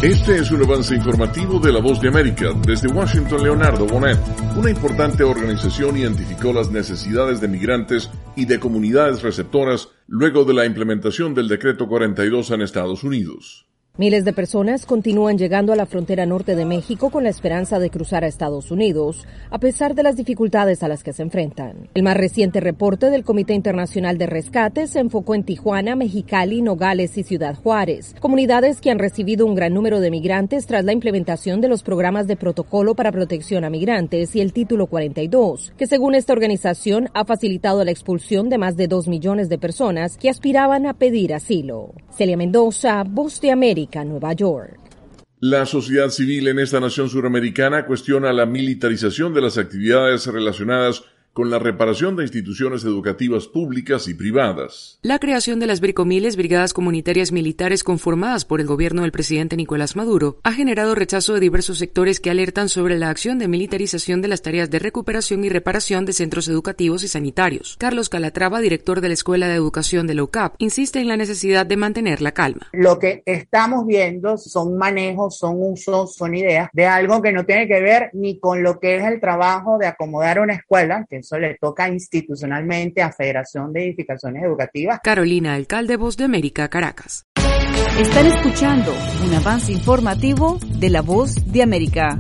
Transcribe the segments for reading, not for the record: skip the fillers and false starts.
Este es un avance informativo de La Voz de América. Desde Washington, Leonardo Bonet. Una importante organización identificó las necesidades de migrantes y de comunidades receptoras luego de la implementación del Decreto 42 en Estados Unidos. Miles de personas continúan llegando a la frontera norte de México con la esperanza de cruzar a Estados Unidos, a pesar de las dificultades a las que se enfrentan. El más reciente reporte del Comité Internacional de Rescate se enfocó en Tijuana, Mexicali, Nogales y Ciudad Juárez, comunidades que han recibido un gran número de migrantes tras la implementación de los programas de protocolo para protección a migrantes y el Título 42, que según esta organización ha facilitado la expulsión de más de 2 millones de personas que aspiraban a pedir asilo. Celia Mendoza, Voz de América, Nueva York. La sociedad civil en esta nación suramericana cuestiona la militarización de las actividades relacionadas con la reparación de instituciones educativas públicas y privadas. La creación de las Bricomiles, brigadas comunitarias militares conformadas por el gobierno del presidente Nicolás Maduro, ha generado rechazo de diversos sectores que alertan sobre la acción de militarización de las tareas de recuperación y reparación de centros educativos y sanitarios. Carlos Calatrava, director de la Escuela de Educación de la UCAP, insiste en la necesidad de mantener la calma. Lo que estamos viendo son manejos, son usos, son ideas de algo que no tiene que ver ni con lo que es el trabajo de acomodar una escuela, que eso le toca institucionalmente a Federación de Edificaciones Educativas. Carolina Alcalde, Voz de América, Caracas. Están escuchando un avance informativo de La Voz de América.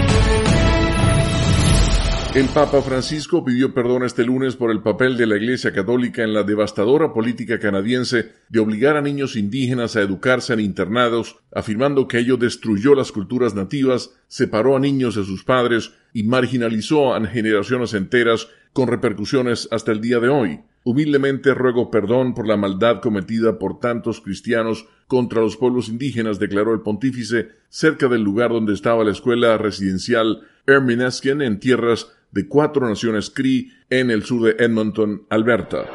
El Papa Francisco pidió perdón este lunes por el papel de la Iglesia Católica en la devastadora política canadiense de obligar a niños indígenas a educarse en internados, afirmando que ello destruyó las culturas nativas, separó a niños de sus padres y marginalizó a generaciones enteras, con repercusiones hasta el día de hoy. Humildemente ruego perdón por la maldad cometida por tantos cristianos contra los pueblos indígenas, declaró el pontífice cerca del lugar donde estaba la escuela residencial Erminesken en tierras de 4 naciones Cree en el sur de Edmonton, Alberta.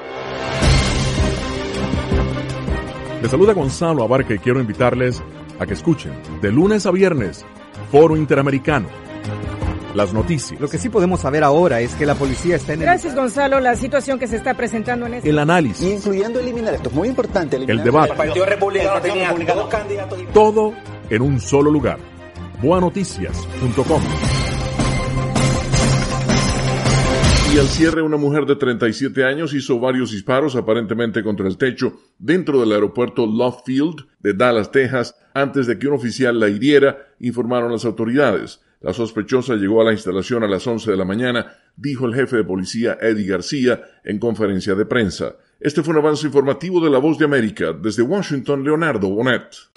Les saluda Gonzalo Abarca y quiero invitarles a que escuchen de lunes a viernes Foro Interamericano. Las noticias. Lo que sí podemos saber ahora es que la policía está en Gracias, Gonzalo. La situación que se está presentando en el análisis. Incluyendo eliminar, esto es muy importante. El debate. El Partido Republicano tenía 2 candidatos. Todo en un solo lugar. Boanoticias.com. Y al cierre, una mujer de 37 años hizo varios disparos aparentemente contra el techo dentro del aeropuerto Love Field de Dallas, Texas, antes de que un oficial la hiriera, informaron las autoridades. La sospechosa llegó a la instalación a las 11 de la mañana, dijo el jefe de policía Eddie García en conferencia de prensa. Este fue un avance informativo de La Voz de América. Desde Washington, Leonardo Bonet.